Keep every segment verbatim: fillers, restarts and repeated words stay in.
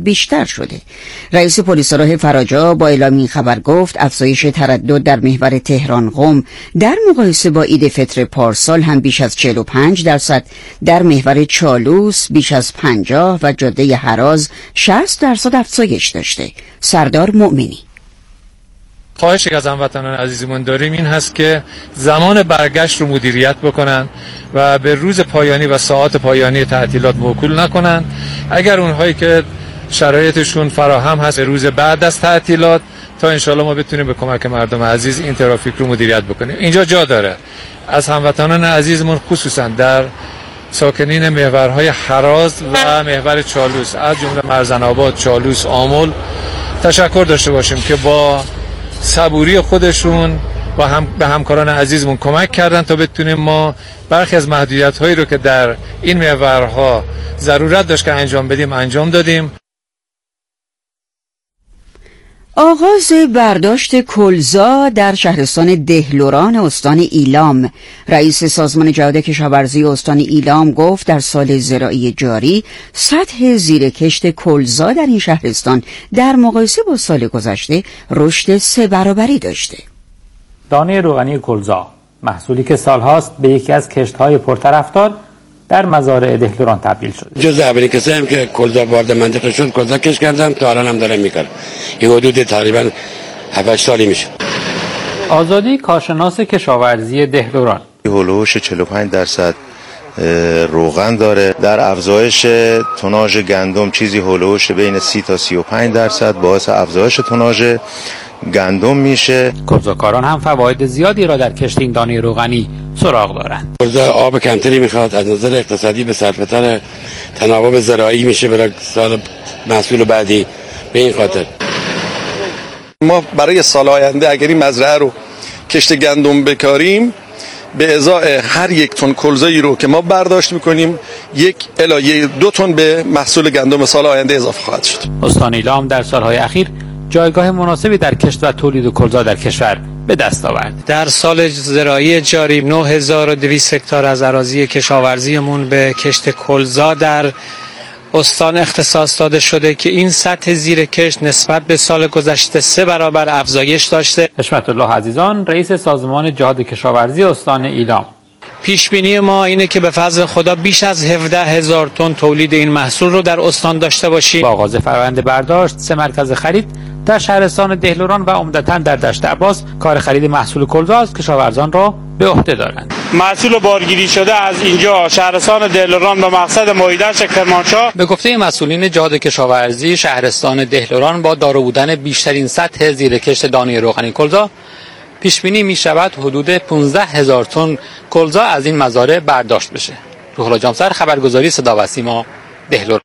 بیشتر شده. رئیس پلیس راه فراجا با اعلام این خبر گفت افزایش تردد در محور تهران قم در مقایسه با عید فطر پارسال هم بیش از چهل و پنج درصد، در محور چالوس بیش از پنجاه و جاده هراز شصت درصد افزایش داشته. سردار مؤمنی: خواهشی که از هموطنان عزیزمون داریم این هست که زمان برگشت رو مدیریت بکنن و به روز پایانی و ساعات پایانی تعطیلات موکول نکنن. اگر اونهایی که شرایطشون فراهم هست روز بعد از تعطیلات، تا انشالله ما بتونیم به کمک مردم عزیز این ترافیک رو مدیریت بکنیم. اینجا جا داره از هموطنان عزیزمون خصوصا در ساکنین محورهای هراز و محور چالوس از جمله مرزن‌آباد، چالوس، آمل تشکر داشته باشیم که با صبوری خودشون و هم به همکاران عزیزمون کمک کردن تا بتونیم ما برخی از محدودیت‌هایی رو که در این محورها ضرورت داشت که انجام بدیم انجام دادیم. آغاز برداشت کلزا در شهرستان دهلوران استان ایلام. رئیس سازمان جهاد کشاورزی استان ایلام گفت در سال زراعی جاری سطح زیرکشت کلزا در این شهرستان در مقایسه با سال گذشته رشد سه برابری داشته. دانه روغنی کلزا، محصولی که سالهاست به یکی از کشت‌های پرطرفدار در مزارع دهلوران تبدیل شد. جز اولین کسی هم که کلزا وارد منطقه شد کلزا کش کردم، تا الان هم دارم میکنم. این حدود تقریبا هفت سالی میشه. آزادی کارشناس کشاورزی دهلوران: هولوش چهل و پنج درصد روغن داره. در افزایش توناژ گندم چیزی هولوش بین سی تا سی و پنج درصد باعث افزایش توناژ گندم میشه. کلزاکاران هم فواید زیادی را در کشت این دانه روغنی سراغ دارند. کلزا آب کمتری میخواد، از نظر اقتصادی به صرفه‌تر تناوب زراعی میشه برای سال محصول بعدی. به این خاطر ما برای سال آینده اگر این مزرعه رو کشت گندم بکاریم، به ازای هر یک تن کلزایی رو که ما برداشت میکنیم یک الی دو تن به محصول گندم سال آینده اضافه خواهد شد. استان ایلام در سالهای اخیر جایگاه مناسبی در کشت و تولید کلزا در کشور به دست آورد. در سال زراعی جاری نه هزار و دویست هکتار از اراضی کشاورزیمون به کشت کلزا در استان اختصاص داده شده که این سطح زیر کشت نسبت به سال گذشته سه برابر افزایش داشته. حشمت الله عزیزان، رئیس سازمان جهاد کشاورزی استان ایلام: پیش بینی ما اینه که به فضل خدا بیش از هفده هزار تن تولید این محصول رو در استان داشته باشیم. با آغاز فروند برداشت، سه مرکز خرید در شهرستان دهلوران و عمدتاً در دشت عباس کار خرید محصول کلزا از کشاورزان را به عهده دارند. محصول بارگیری شده از اینجا شهرستان دهلوران به مقصد مایدشت کرمانشاه. به گفته مسئولین جهاد کشاورزی شهرستان دهلوران با دارا بودن بیشترین سطح زیرکشت دانه روغنی کلزا پیش بینی می شود حدود پانزده هزار تن کلزا از این مزارع برداشت بشه. روح الله جامسر، خبرگزاری صدا و سیما، دهلوران.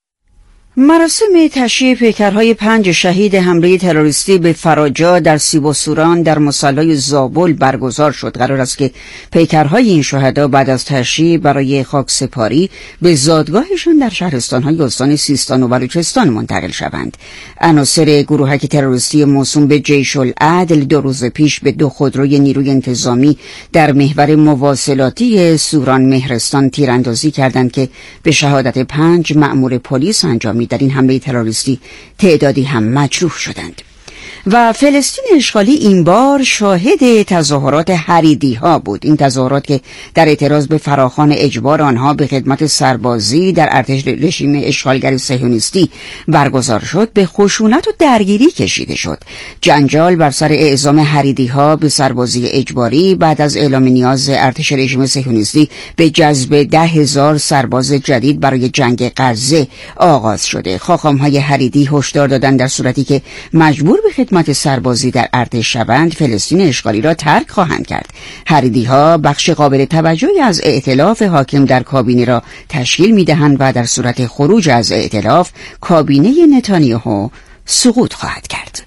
مراسم تشییع پیکرهای پنج شهید حمله تروریستی به فراجا در سیبوسوران در مصلی زابل برگزار شد. قرار است که پیکرهای این شهدا بعد از تشییع برای خاکسپاری به زادگاهشان در شهرستان‌های استان سیستان و بلوچستان منتقل شوند. عناصر گروهک تروریستی موسوم به جیش العدل دو روز پیش به دو خودروی نیروی انتظامی در محور مواصلاتی سوران مهرستان تیراندازی کردند که به شهادت پنج مأمور پلیس انجامید. در این حمله تروریستی تعدادی هم مجروح شدند. و فلسطین اشغالی این بار شاهد تظاهرات حریدی ها بود. این تظاهرات که در اعتراض به فراخوان اجبار آنها به خدمت سربازی در ارتش رژیم اشغالگر صهیونیستی برگزار شد به خشونت و درگیری کشیده شد. جنجال بر سر اعزام حریدی ها به سربازی اجباری بعد از اعلام نیاز ارتش رژیم صهیونیستی به جذب ده هزار سرباز جدید برای جنگ غزه آغاز شده. خاخام های حریدی هشدار دادند در صورتی که مجبور به خدمت سربازی در ارتش شوند فلسطین اشغالی را ترک خواهند کرد. حریدی ها بخش قابل توجهی از ائتلاف حاکم در کابینه را تشکیل می‌دهند و در صورت خروج از ائتلاف کابینه نتانیاهو سقوط خواهد کرد.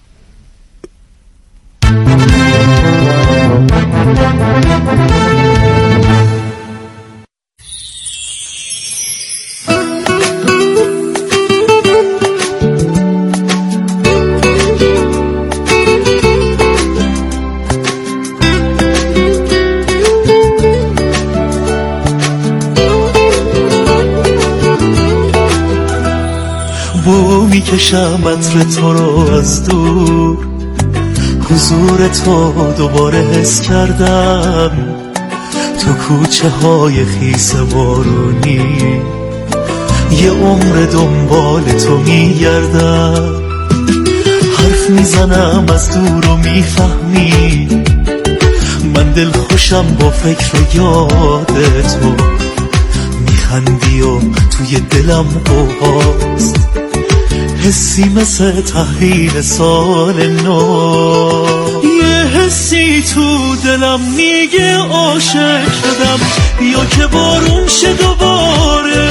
میکشم عطر تو رو از دور، حضور تو دوباره حس کردم تو کوچه های خیس بارونی، یه عمر دنبال تو میگردم، حرف میزنم از دور و میفهمی من دل خوشم با فکر و یاد تو، میخندی و توی دلم قوهاست حسی مثل تحویل سال نو، یه حسی تو دلم میگه عاشق شدم، بیا که بارون شه دوباره،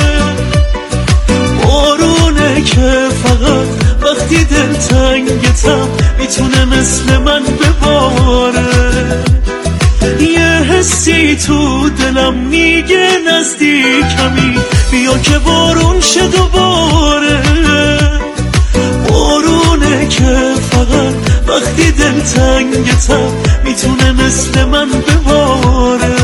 بارونه که فقط وقتی دل تنگتم میتونه مثل من بباره، یه حسی تو دلم میگه نزدیکمی، بیا که بارون شه دوباره، بارونه که فقط وقتی دل تنگتم میتونه مثل من بباره.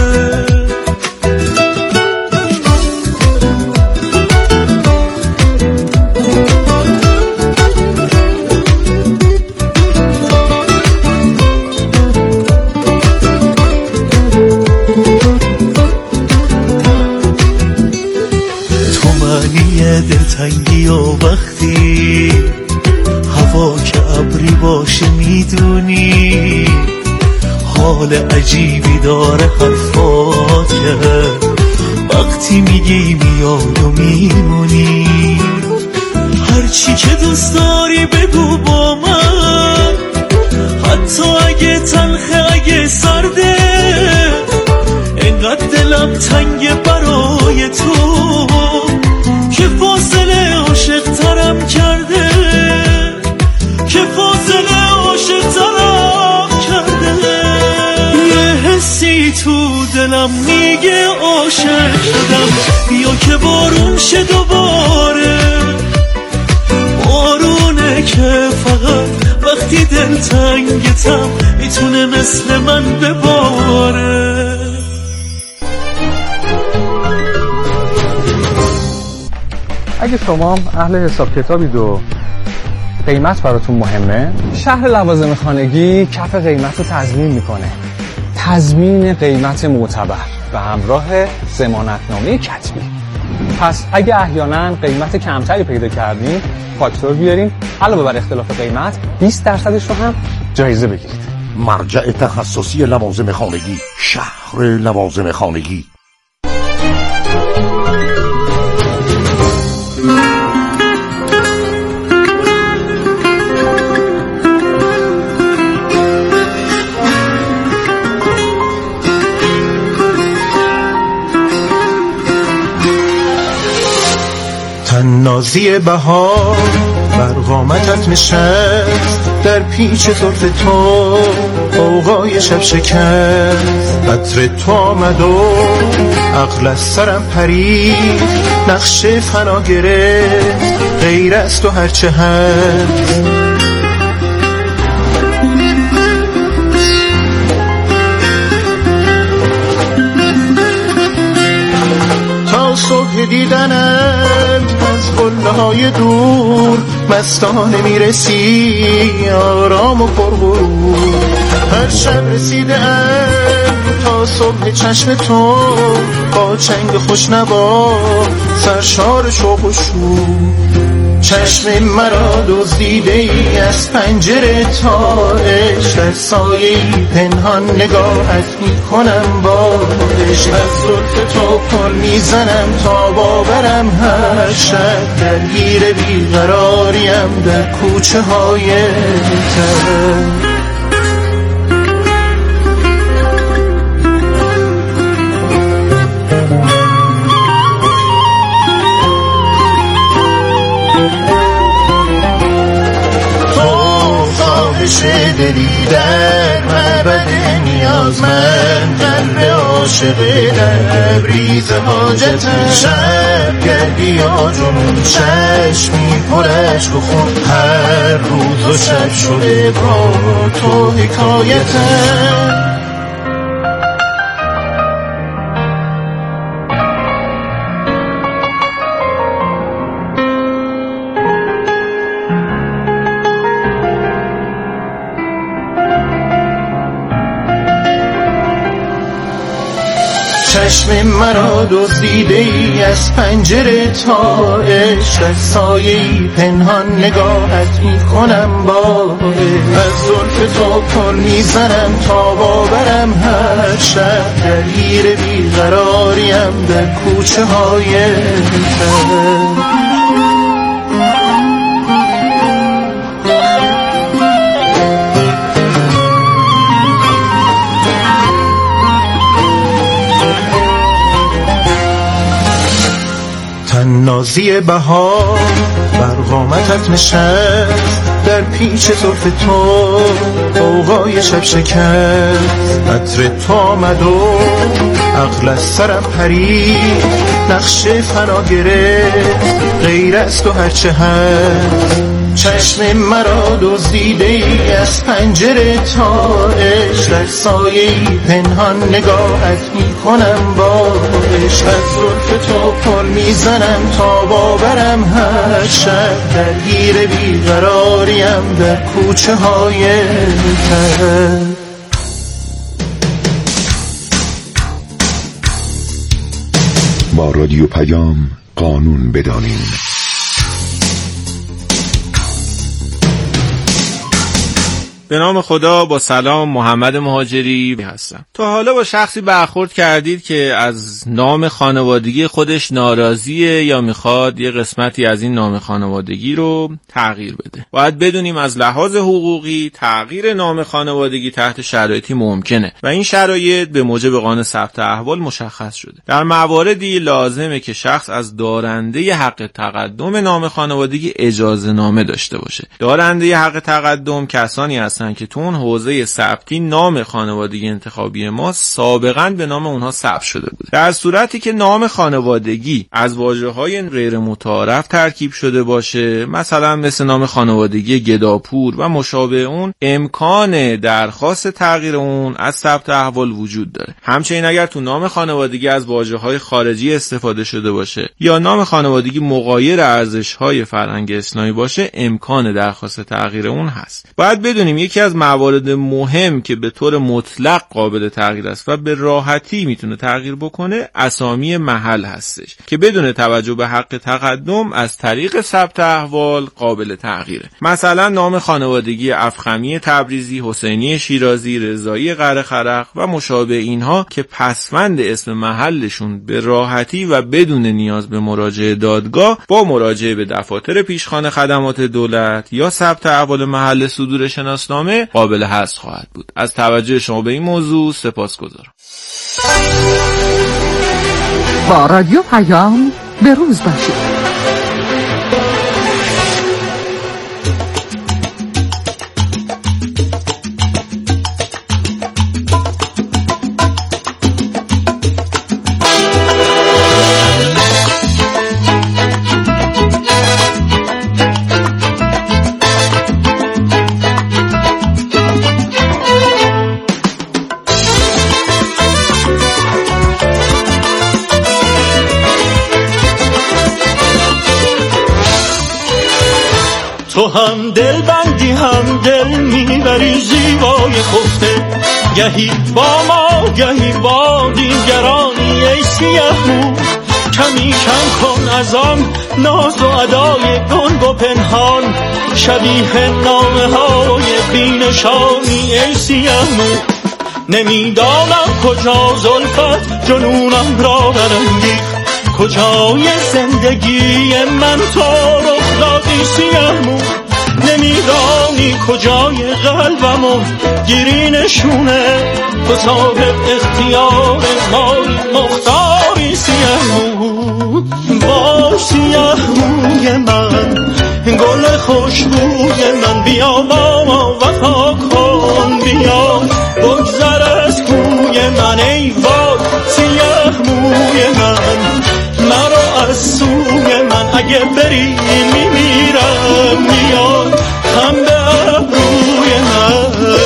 دلتنگی و وقتی هوا که ابری باشه میدونی حال عجیبی داره حرفات که وقتی میگی میاد و میمونی، هرچی که دوست داری بگو با من، حتی اگه تلخه اگه سرده، انقدر دلم تنگه برای تو که فاصله عاشق ترم کرده، که فاصله عاشق ترم کرده، یه حسی تو دلم میگه عاشق شدم، بیا که بارون شه دوباره، بارونه که فقط وقتی دل تنگتم میتونه مثل من بباره. اگه شما اهل حساب کتابید و قیمت براتون مهمه، شهر لوازم خانگی کف قیمت رو تضمین میکنه، تضمین قیمت معتبر به همراه ضمانتنامه کتبی. پس اگه احیانا قیمت کمتری پیدا کردین فاکتور بیارین، علاوه بر اختلاف قیمت بیست درصدش رو هم جایزه بگیرید. مرجع تخصصی لوازم خانگی، شهر لوازم خانگی. نازی بهار بر قامتت نشست، در پیچ زلف تو غوغای شب شکست، عطر تو آمد و عقل از سرم پرید، نقش فنا گرفت غیر از تو هرچه هست، تا صبح دیدنم از قله‌های دور مستانه میرسی آرام و پرغرور، هر شب رسیدم تا صبح چشم تو با چنگ خوشنوا سرشار شوق و شور، چشم مرا دزدیده ای از پنجره تارش، در سایه پنهان نگاهت میکنم بارش، از زلف تو پر میزنم تا باورم هر شب، درگیر بیقراریم در کوچه های تر. دلی در معبد نیاز من، قلب عاشق در تبریز حاجتم، شب گردی یا جنون چشمی پر عشق و خون، هر روز و شب شده با تو حکایتم. چشم مرا دزدیده ای از پنجره تا عشق سایه‌ای پنهان نگاهت میکنم با از زلف تو پر میزنم تا باورم هر شب درگیر بیقراریم در کوچه های تر. نازی بهار بر قامتت نشست در پیچ زلف تو غوغای شب شکست عطر تو آمد و عقل از سرم پرید نقش فنا گرفت غیر از تو هرچه هست چشم مرا دزدیده ای از پنجره تا عشق در سایه‌ای پنهان نگاهت میکنم با عشق از زلف تو پر میزنم تا باورم هر شب درگیر بیقراریم در کوچه های تر. با رادیو پیام قانون بدانیم. به نام خدا، با سلام، محمد مهاجری هستم. تا حالا با شخصی برخورد کردید که از نام خانوادگی خودش ناراضیه یا میخواد یه قسمتی از این نام خانوادگی رو تغییر بده؟ باید بدونیم از لحاظ حقوقی تغییر نام خانوادگی تحت شرایطی ممکنه و این شرایط به موجب قانون ثبت احوال مشخص شده. در مواردی لازمه که شخص از دارنده حق تقدم نام خانوادگی اجازه نامه داشته باشه. دارنده حق تقدم کسانی هستن که تو اون حوزه ثبتی نام خانوادگی انتخابی ما سابقاً به نام اونها ثبت شده بود. در صورتی که نام خانوادگی از واژه‌های غیر متعارف ترکیب شده باشه، مثلا مثل نام خانوادگی گداپور و مشابه اون، امکان درخواست تغییر اون از ثبت احوال وجود داره. همچنین اگر تو نام خانوادگی از واژه‌های خارجی استفاده شده باشه یا نام خانوادگی مغایر ارزش‌های فرهنگ اسلامی باشه، امکان درخواست تغییر اون هست. باید بدونیم یکی از موارد مهم که به طور مطلق قابل تغییر است و به راحتی میتونه تغییر بکنه اسامی محل هستش که بدون توجه به حق تقدم از طریق ثبت احوال قابل تغییره. مثلا نام خانوادگی افخمی تبریزی، حسینی شیرازی، رضایی قره‌خرق و مشابه اینها که پسوند اسم محلشون به راحتی و بدون نیاز به مراجعه دادگاه با مراجعه به دفاتر پیشخوان خدمات دولت یا ثبت احوال محل صدور شناسنامه قابل حذف خواهد بود. از توجه شما به این موضوع سپاسگزارم. با رادیو پیام به روز باشید. تو هم دل بندی هم دل میبری زیبای خفته، گهی با ما گهی با دیگرانی ای سیه مو. کمی کم کن از آن ناز و ادای گنگ و پنهان، شبیه نامه های بینشانی ای سیه مو. نمیدانم کجا زلفت جنونم را برانگیخت، کجای زندگی من تو رخ دادی سیه مو. نمیدانی کجای قلبمو گیری نشونه، تو صاحب اختیار ماری مختاری سیه مو. با سیه موی من گل خوشبوی من، بیا با ما وفا کن، بیا بگذر از کوی من ای وای سیه موی من. مرا از سوی من اگه بری میمیرم، بیا هم به ابروی من.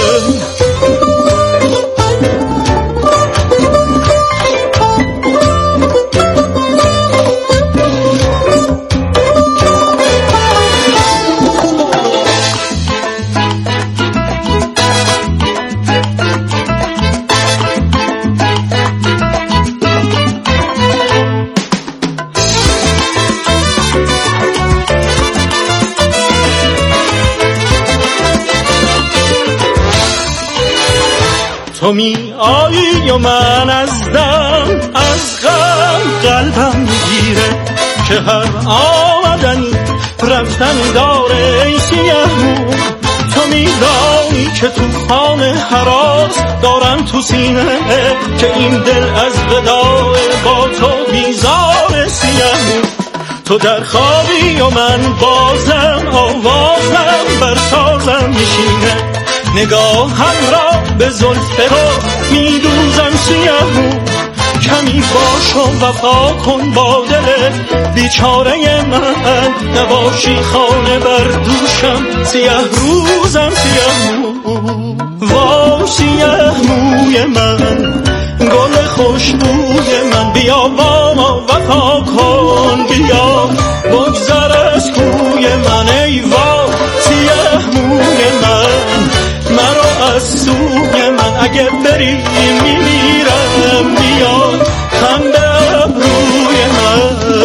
تو می آیی و من از دم از غم قلبم میگیره که هر آمدنی رفتن داره ای سیه‌مو. تو میدانی که تو خانه هراس دارم تو سینه که این دل از وداع با تو بیزار سیه‌مو. تو در خوابی و من بازم آوازم بر سازم میشینه نگاهم را به زلف تو میدوزم سیه‌مو. کمی باش و وفا کن با دل بیچاره من نباشی خانه بر دوشم سیه روزم سیه‌مو. وا سیه موی من گل خوشبوی من بیا با ما وفا کن بیا بگذر از کوی من ای وا سیه موی من مرا از سوی من اگه بری میمیرم بیا خنده ابروی من.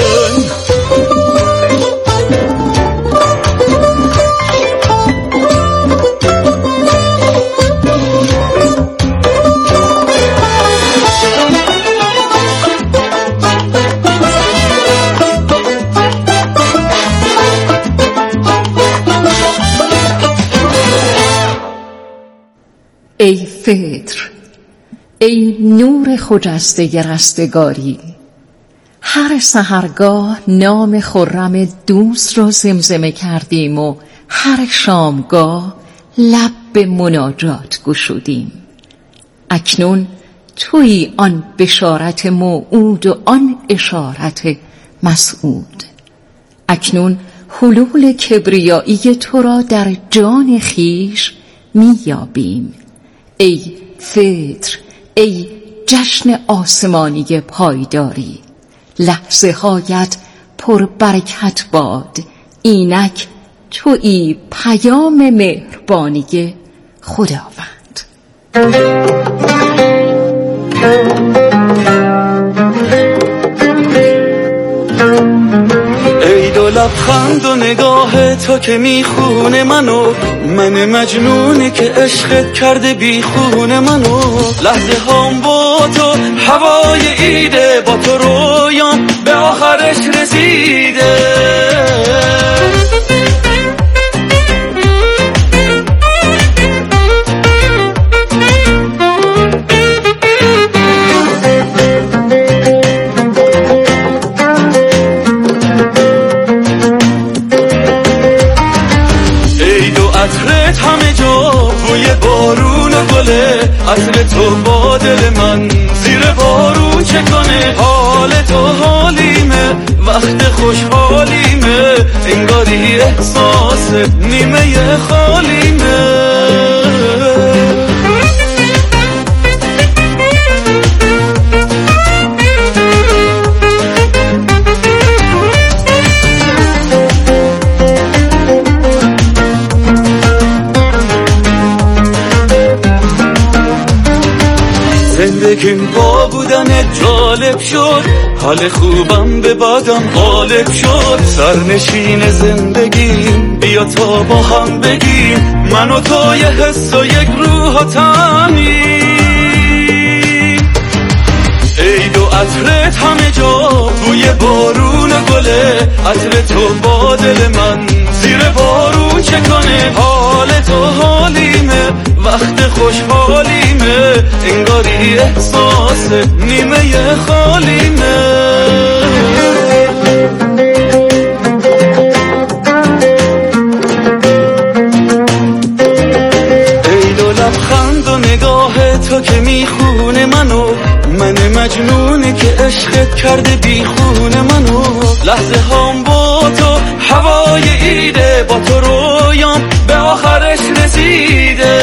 ای فطر، ای نور خجسته رستگاری، هر سحرگاه نام خرم دوست را زمزمه کردیم و هر شامگاه لب به مناجات گشودیم. اکنون تویی آن بشارت موعود و آن اشارت مسعود. اکنون حلول کبریایی تو را در جان خیش میابیم. ای فطر، ای جشن آسمانی پایداری، لحظه هایت پر برکت باد، اینک تویی پیام مهربانی خداوند. ای دو لبخند و نگاه تو که میخونه منو، من مجنونی که عشقت کرده بیخونه منو. لحظه هام با تو هوای ایده، با تو رویام به آخرش رسیده. عطر تو با دل من زیر بارون چه کنه، حال تو حالیمه وقت خوشحالیمه، انگاری احساس نیمه خالیمه. زندگیم با بودنت جالب شد، حال خوبم به بادم غالب شد. سرنشین زندگیم بیا تا با هم بگیم، من و تو یه حس و یک روح و تنی. ای دو عطرت همه جا بوی بارون و گله، عطر تو با دل من زیر بارون چه کنه، حال تو حالیمه وقت خوشحالیمه، انگاری احساس نیمه خالیمه. ای دو لبخند و نگاه تو که میخونه منو، من مجنونی که عشقت کرده بیخونه منو. لحظه هام با تو هوای ایده، با تو رویام به آخرش رسیده.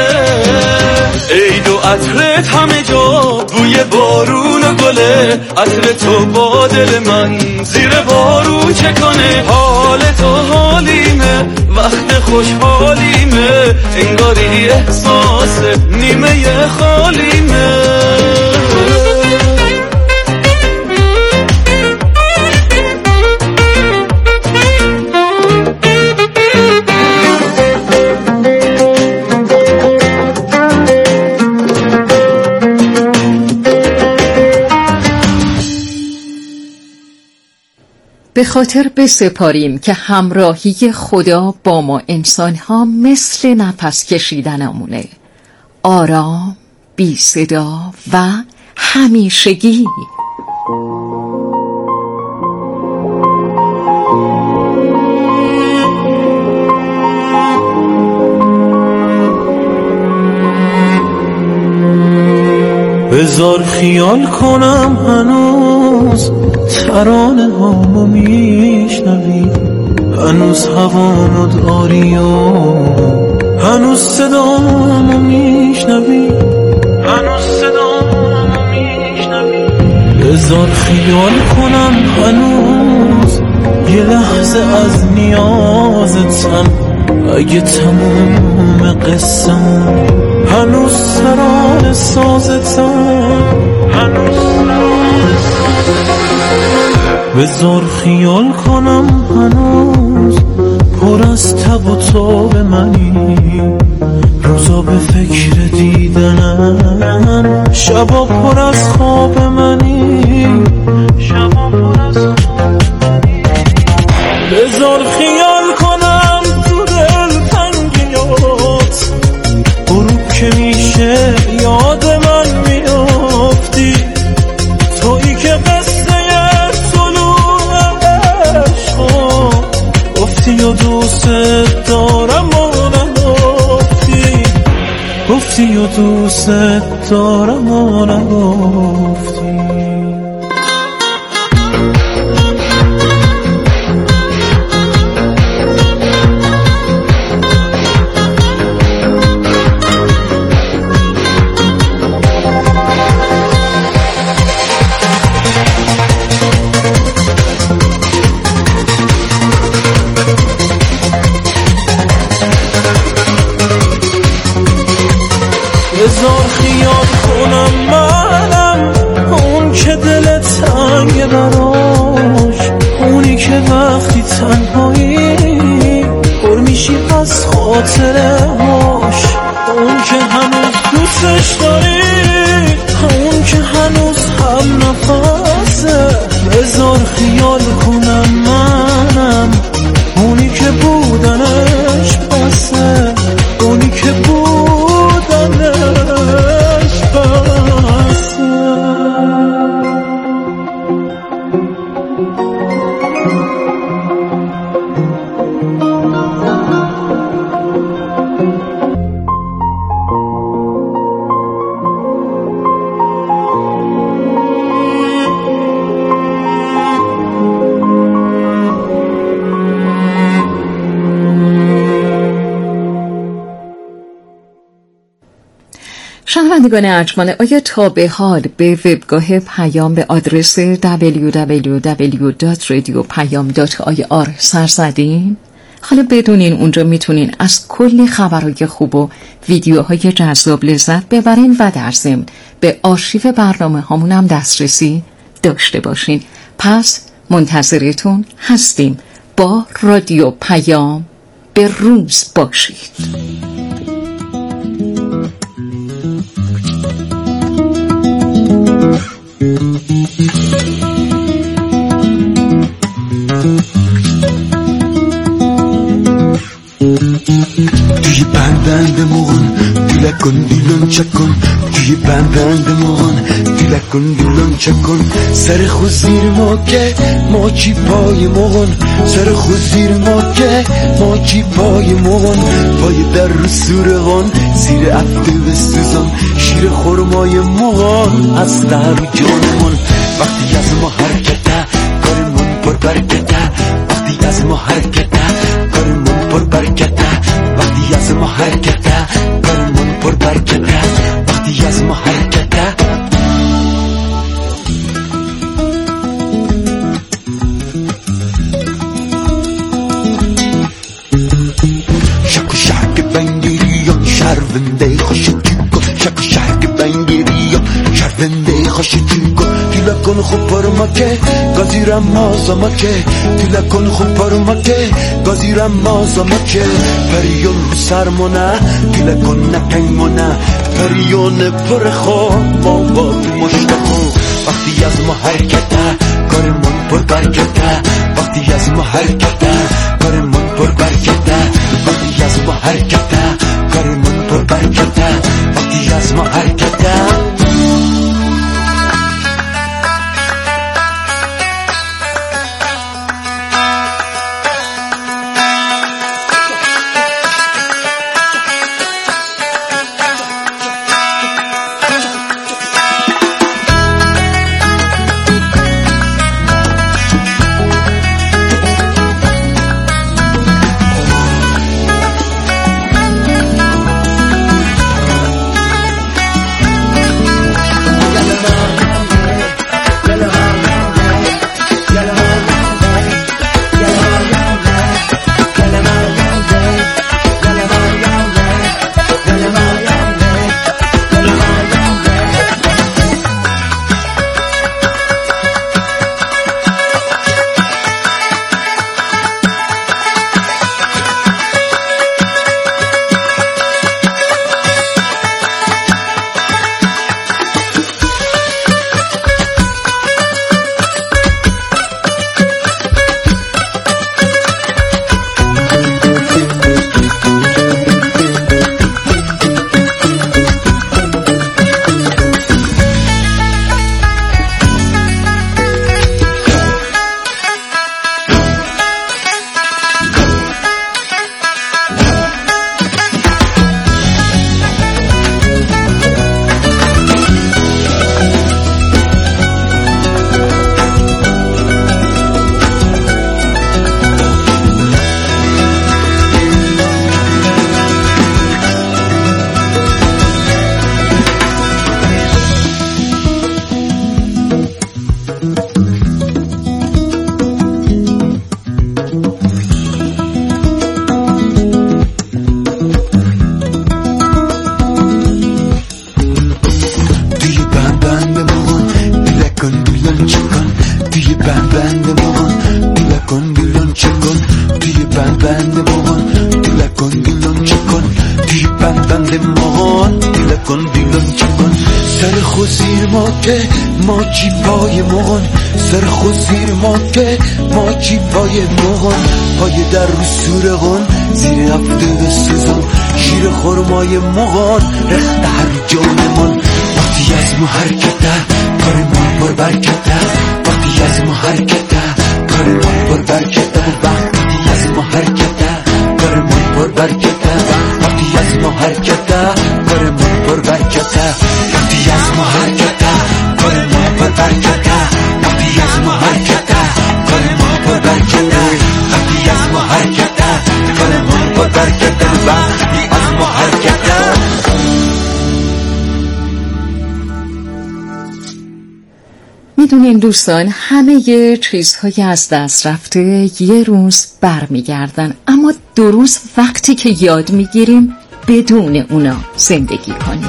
ای دو عطرت همه جا بوی بارون و گله، عطر تو با دل من زیر بارون چه کنه، حال تو حالیمه وقت خوشحالیمه، انگاری احساس نیمه خالیمه. به خاطر بسپاریم که همراهی خدا با ما انسان‌ها مثل نفس کشیدنمونه، آرام، بی صدا و همیشگی. بذار خیال کنم هنوز ترانه هامو میشنوی، هنوز هوامو داری و هنوز صدامو میشنوی، هنوز صدامو میشنوی. بذار خیال کنم هنوز یه لحظه از نیازتم، اگه تموم قصه‌مون هنوز ترانه سازتم، هنوز ترانه سازتم. بذار خیال کنم هنوز پر از تب و تاب منی، روزا به فکر دیدنم، شبا پر از خواب منی، شبا پر از خواب منی. بذار خیال کنم تو دل تنگیات، غروب که میشه یاد من میافتی، تویی که قصه طلوع عشقا گفتی و دوست دارم و نگفتی، گفتی و دوست دارم و نگفتی. بذار خیال کنم منم اون که دل تنگ براش، اونی که وقتی تنهایی پر میشی از خاطره هاش، اون که هنوز دوستش داری، اون که هنوز هم نفسه. بذار خیال کنم منم اونی که بودنش بسه، اونی که بودنش بسه. شنوندگان ارجمند، آیا تا به حال به وبگاه پیام به آدرس دبلیو دبلیو دبلیو دات رادیو پیام دات آی آر سر زدین؟ حالا بدونین اونجا میتونین از کلی خبرهای خوب و ویدیوهای جذاب لذت ببرین و در ضمن به آرشیو برنامه هامون هم دسترسی داشته باشین. پس منتظرتون هستیم. با رادیو پیام به روز باشید. توی بندند مغن دیلک کن دیلان چکن، توی بندند مغن دیلک کن دیلان چکن. سر خود زیر ما که ماچی پای مغن، سر خود زیر ما که ماچی پای مغن. پای در رو سورغان زیر افته بستوزان، شیر خورمای مغن از در و جانمون. وقتی از ما حرکته کارمون پر برکته، وقتی از ما حرکته کارمون پر برکته، وقتی از ما حرکته کارمون پر برکته، وقتی از ما حرکته. شک و شک بنگیریان شرونده خوشتون کن، شک و شک بنگیریان شرونده خوشتون کن. دیلا کن خوب پرما که گازیرم مازما که، دیلا کن خوب پرما که گازیرم مازما که. پریون رو سرمونه دیلا کن نکنمونه، پریون پر خواب ما با مشتخو. وقتی از ما حرکته کارمون پر برکته وقتی از ما حرکته کارمون پر برکته وقتی از ما حرکته کارمون پر برکته وقتی از ما حرکته ما جیبای مغان سر خوزیر ما که ما جیبای مغان پای در رو سورغان زیر هفته بسوزان شیر خورمای مغان رخت هر جانمان وقتی از ما حرکته کارمان پر برکته وقتی از ما حرکته کارمان پر برکته وقتی از ما حرکته کارمان پر برکته وقتی از ما حرکته کارمان پر برکته وقتی از ما حرکته کارمان پر برکته وقتی از ما حرکته کارمان پر برکته وقتی از ما حرکته کارمان پر برکته وقتی از ما حرکته. میدونین دوستان همه یه چیزهایی از دست رفته یه روز برمیگردن، اما دو روز وقتی که یاد میگیریم بدون اونا زندگی کنیم.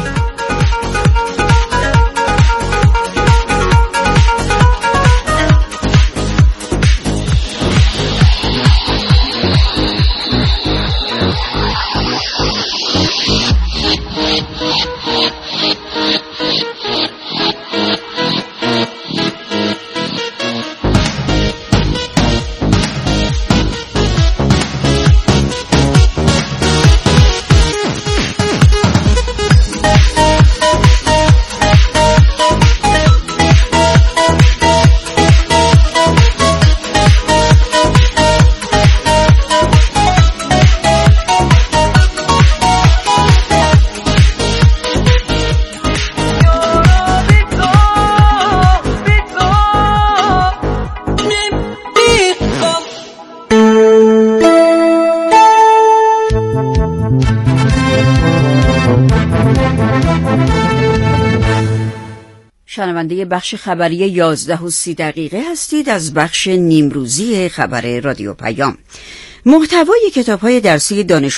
شنونده بخش خبری یازده و سی دقیقه هستید از بخش نیمروزی خبر رادیو پیام. محتوای کتاب‌های درسی دانش